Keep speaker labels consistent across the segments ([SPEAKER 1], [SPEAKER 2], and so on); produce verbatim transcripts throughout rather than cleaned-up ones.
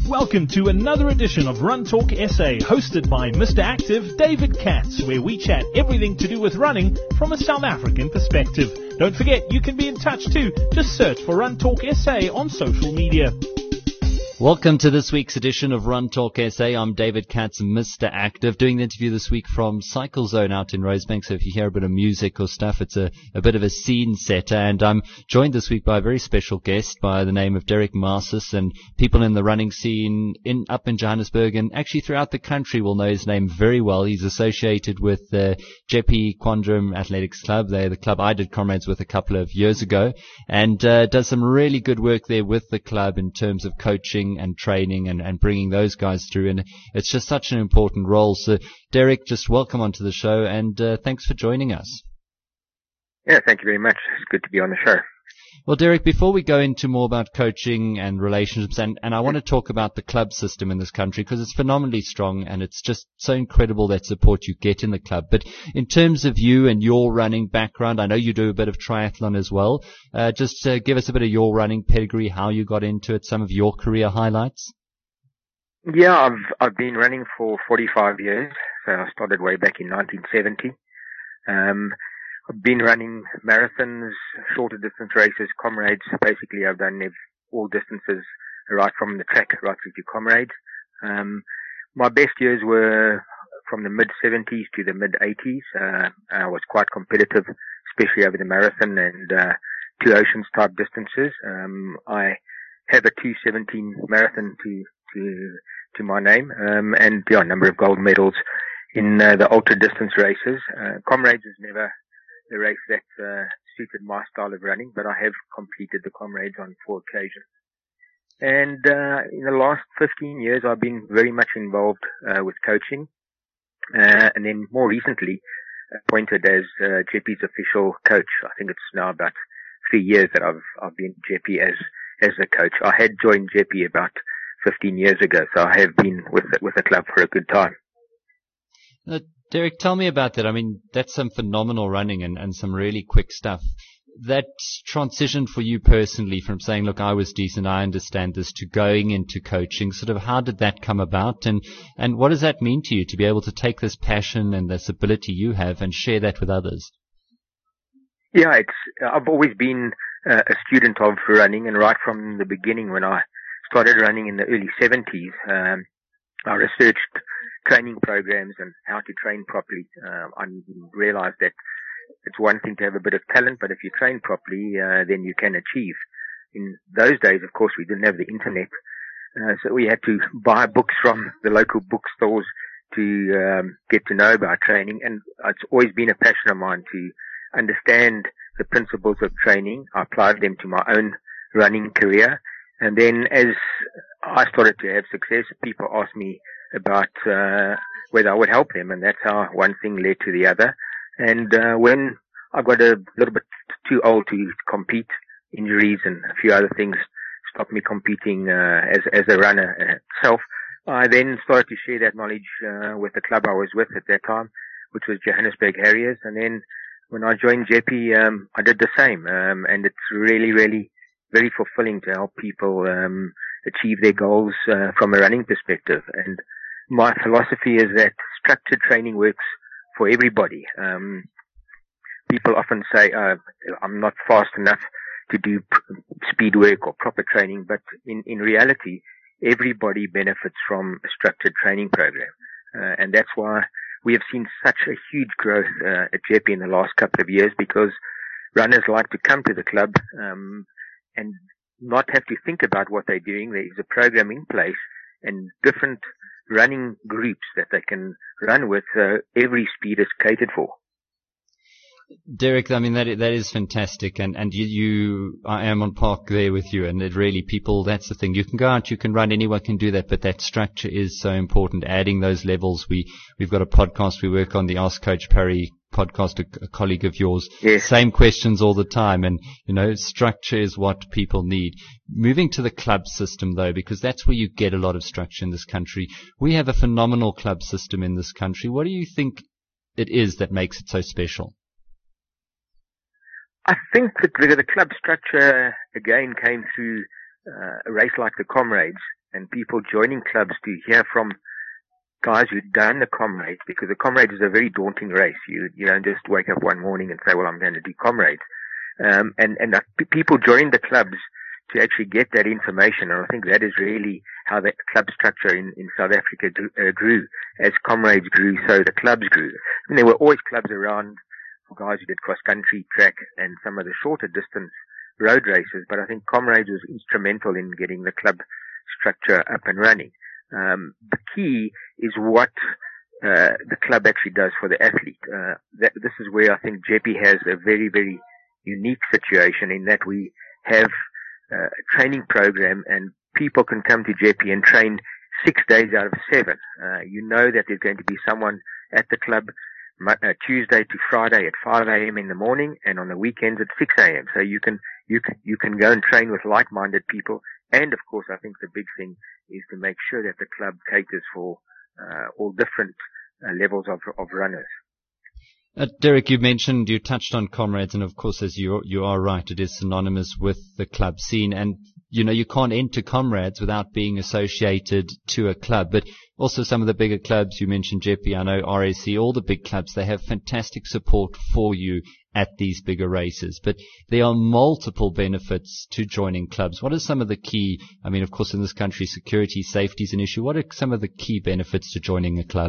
[SPEAKER 1] Welcome to another edition of Run Talk S A, hosted by Mister Active, David Katz, where we chat everything to do with running from a South African perspective. Don't forget, you can be in touch too. Just search for Run Talk S A on social media.
[SPEAKER 2] Welcome to this week's edition of Run Talk S A. I'm David Katz, Mister Active, doing the interview this week from Cycle Zone out in Rosebank. So if you hear a bit of music or stuff, it's a, a bit of a scene setter. And I'm joined this week by a very special guest by the name of Derek Marcis, and people in the running scene in up in Johannesburg and actually throughout the country will know his name very well. He's associated with the Jeppe Quadrim Athletics Club. They're the club I did comrades with a couple of years ago, and uh, does some really good work there with the club in terms of coaching and training and, and bringing those guys through. And it's just such an important role. So, Derek, just welcome onto the show, and uh, thanks for joining us.
[SPEAKER 3] Yeah, thank you very much. It's good to be on the show.
[SPEAKER 2] Well, Derek, before we go into more about coaching and relationships, and, and I want to talk about the club system in this country because it's phenomenally strong and it's just so incredible that support you get in the club. But in terms of you and your running background, I know you do a bit of triathlon as well. Uh, just uh, give us a bit of your running pedigree, how you got into it, some of your career highlights.
[SPEAKER 3] Yeah, I've I've been running for forty-five years. So I started way back in nineteen seventy. Um, I've been running marathons, shorter distance races, comrades. Basically, I've done all distances, right from the track right through to comrades. Um, my best years were from the mid seventies to the mid eighties. Uh, I was quite competitive, especially over the marathon and uh, two oceans type distances. Um, I have a two seventeen marathon to to to my name, um, and yeah, a number of gold medals in uh, the ultra distance races. Uh, comrades is never the race that uh, suited my style of running, but I have completed the comrades on four occasions. And uh, in the last fifteen years, I've been very much involved uh, with coaching, uh, and then more recently appointed as uh, Jeppe's official coach. I think it's now about three years that I've I've been Jeppe as as the coach. I had joined Jeppe about fifteen years ago, so I have been with with the club for a good time.
[SPEAKER 2] Uh, Derek, tell me about that. I mean, that's some phenomenal running and, and some really quick stuff. That transition for you personally from saying, look, I was decent, I understand this, to going into coaching, sort of how did that come about? And, and what does that mean to you to be able to take this passion and this ability you have and share that with others?
[SPEAKER 3] Yeah, it's, I've always been uh, a student of running, and right from the beginning when I started running in the early seventies, um, I researched training programs and how to train properly. Uh, I realized that it's one thing to have a bit of talent, but if you train properly, uh, then you can achieve. In those days, of course, we didn't have the internet, uh, so we had to buy books from the local bookstores to um, get to know about training. And it's always been a passion of mine to understand the principles of training. I applied them to my own running career. And then as I started to have success, people asked me about uh, whether I would help them, and that's how one thing led to the other. And uh, when I got a little bit too old to compete, injuries and a few other things stopped me competing uh, as as a runner itself. I then started to share that knowledge uh, with the club I was with at that time, which was Johannesburg Harriers. And then when I joined Jeppe, um, I did the same, um, and it's really, really very fulfilling to help people um, achieve their goals uh, from a running perspective. And my philosophy is that structured training works for everybody. Um, people often say, uh, I'm not fast enough to do p- speed work or proper training, but in, in reality, everybody benefits from a structured training program. Uh, and that's why we have seen such a huge growth uh, at Jeppe in the last couple of years, because runners like to come to the club um, and not have to think about what they're doing. There is a program in place and different running groups that they can run with. Uh, every speed is catered for.
[SPEAKER 2] Derek, I mean, that that is fantastic, and and you, you, I am on park there with you, and it really, people, that's the thing. You can go out, you can run, anyone can do that, but that structure is so important. Adding those levels, we we've got a podcast we work on, the Ask Coach Parry podcast, a, a colleague of yours.
[SPEAKER 3] Yes.
[SPEAKER 2] Same questions all the time, and you know, structure is what people need. Moving to the club system though, because that's where you get a lot of structure in this country. We have a phenomenal club system in this country. What do you think it is that makes it so special?
[SPEAKER 3] I think that the, the club structure again came through uh, a race like the Comrades, and people joining clubs to hear from guys who've done the Comrades, because the Comrades is a very daunting race. You you don't just wake up one morning and say, well, I'm going to do Comrades. Um, and, and uh, p- people join the clubs to actually get that information. And I think that is really how the club structure in, in South Africa grew, uh, grew. As Comrades grew, so the clubs grew. And there were always clubs around for guys who did cross-country, track, and some of the shorter distance road races. But I think Comrades was instrumental in getting the club structure up and running. Um, the key is what uh, the club actually does for the athlete. Uh, that, this is where I think J P has a very, very unique situation in that we have uh, a training program and people can come to J P and train six days out of seven. Uh, you know that there's going to be someone at the club uh, Tuesday to Friday at five a.m. in the morning and on the weekends at six a.m. So you can, you can, you can go and train with like-minded people. And of course, I think the big thing is to make sure that the club caters for uh, all different uh, levels of, of runners.
[SPEAKER 2] Uh, Derek, you mentioned, you touched on Comrades, and of course, as you you are right, it is synonymous with the club scene. And, you know, you can't enter Comrades without being associated to a club. But also some of the bigger clubs, you mentioned J P, I know R A C, all the big clubs, they have fantastic support for you at these bigger races. But there are multiple benefits to joining clubs. What are some of the key, I mean, of course, in this country, security, safety is an issue. What are some of the key benefits to joining a club?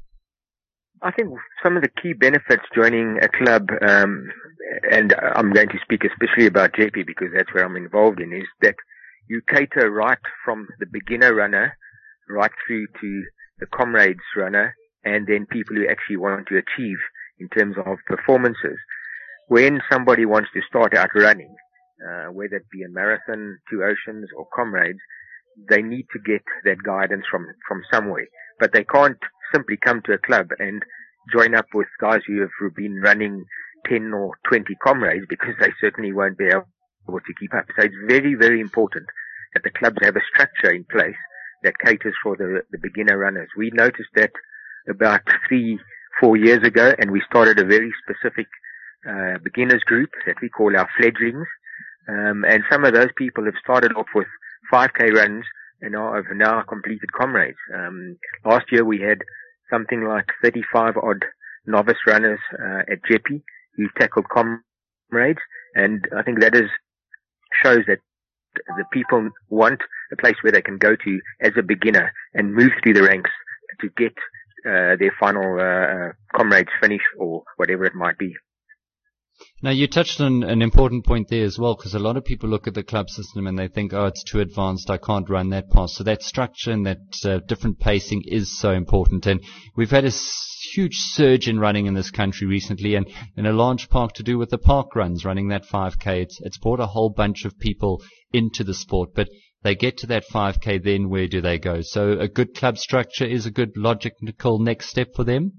[SPEAKER 3] I think some of the key benefits joining a club, um, and I'm going to speak especially about J P because that's where I'm involved in, is that you cater right from the beginner runner right through to the Comrades runner and then people who actually want to achieve in terms of performances. When somebody wants to start out running, uh, whether it be a marathon, Two Oceans or Comrades, they need to get that guidance from, from somewhere. But they can't simply come to a club and join up with guys who have been running ten or twenty Comrades because they certainly won't be able to keep up. So it's very, very important that the clubs have a structure in place that caters for the, the beginner runners. We noticed that about three, four years ago, and we started a very specific uh, beginners group that we call our fledglings. Um, and some of those people have started off with five K runs and are, have now completed Comrades. Um, last year we had something like thirty-five odd novice runners uh, at J P who tackled Comrades, and I think that is shows that the people want a place where they can go to as a beginner and move through the ranks to get uh, their final uh, Comrades finish or whatever it might be.
[SPEAKER 2] Now, you touched on an important point there as well, because a lot of people look at the club system and they think, oh, it's too advanced, I can't run that past. So that structure and that uh, different pacing is so important. And we've had a huge surge in running in this country recently, and in a large part to do with the park runs, running that five K. It's, it's brought a whole bunch of people into the sport, but they get to that five K, then where do they go? So a good club structure is a good logical next step for them?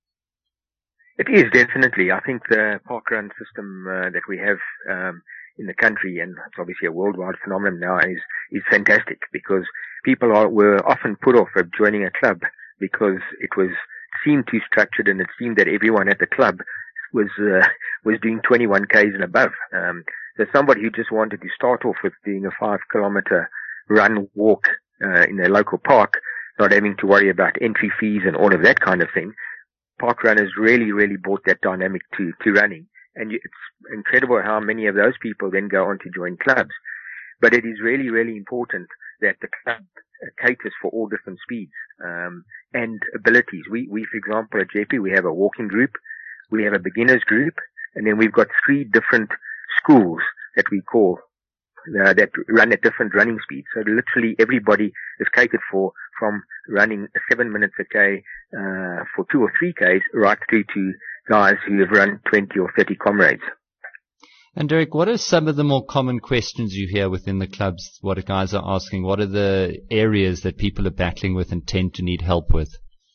[SPEAKER 3] It is, definitely. I think the parkrun system uh, that we have um, in the country, and it's obviously a worldwide phenomenon now, is is fantastic because people are, were often put off of joining a club because it was seemed too structured and it seemed that everyone at the club was uh, was doing twenty-one Ks and above. Um, so somebody who just wanted to start off with doing a five kilometer run, walk uh, in their local park, not having to worry about entry fees and all of that kind of thing, parkrun has really, really brought that dynamic to, to running. And it's incredible how many of those people then go on to join clubs. But it is really, really important that the club caters for all different speeds, um, and abilities. We, we, for example, at J P, we have a walking group, we have a beginners group, and then we've got three different schools that we call, uh, that run at different running speeds. So literally everybody is catered for, from running seven minutes a K, uh, for two or three Ks, right through to guys who have run twenty or thirty Comrades.
[SPEAKER 2] And Derek, what are some of the more common questions you hear within the clubs? What guys are asking? What are the areas that people are battling with and tend to need help with?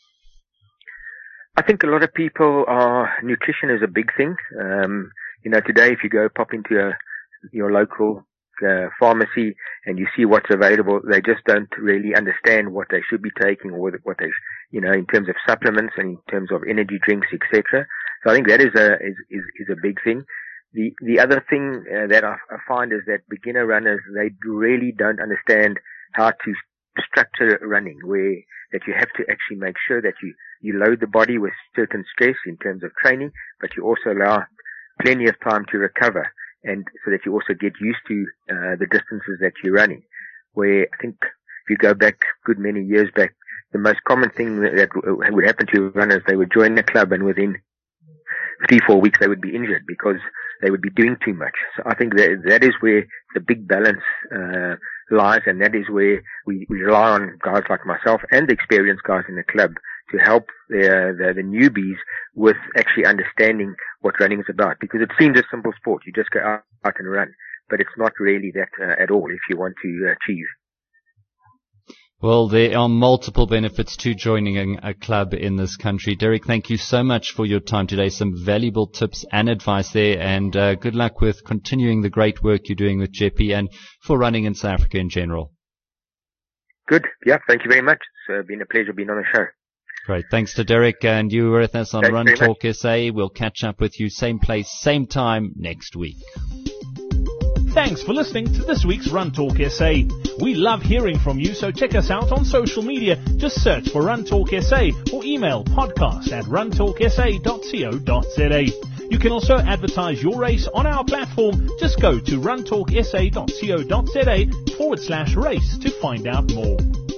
[SPEAKER 3] I think a lot of people are, nutrition is a big thing. Um, you know, today if you go pop into a, your local uh, pharmacy and you see what's available, they just don't really understand what they should be taking or what they, you know, in terms of supplements and in terms of energy drinks, et cetera. So I think that is a, is, is, is a big thing. The, the other thing uh, that I, I find is that beginner runners, they really don't understand how to structure running where that you have to actually make sure that you, you load the body with certain stress in terms of training, but you also allow plenty of time to recover, and so that you also get used to uh, the distances that you're running. Where I think if you go back a good many years back, the most common thing that, that would happen to runners, they would join the club and within three, four weeks they would be injured because they would be doing too much. So I think that that is where the big balance uh, lies, and that is where we, we rely on guys like myself and the experienced guys in the club to help the, the, the newbies with actually understanding what running is about. Because it seems a simple sport. You just go out, out and run. But it's not really that uh, at all if you want to achieve.
[SPEAKER 2] Well, there are multiple benefits to joining a, a club in this country. Derek, thank you so much for your time today. Some valuable tips and advice there, and uh, good luck with continuing the great work you're doing with Jeppy and for running in South Africa in general.
[SPEAKER 3] Good. Yeah, thank you very much. It's uh, been a pleasure being on the show.
[SPEAKER 2] Great. Thanks to Derek, and you were with us on
[SPEAKER 3] Thanks
[SPEAKER 2] Run Talk S A. We'll catch up with you same place, same time next week.
[SPEAKER 1] Thanks for listening to this week's Run Talk S A. We love hearing from you, so check us out on social media. Just search for Run Talk S A or email podcast at runtalksa dot co dot za. You can also advertise your race on our platform. Just go to runtalksa dot co dot za forward slash race to find out more.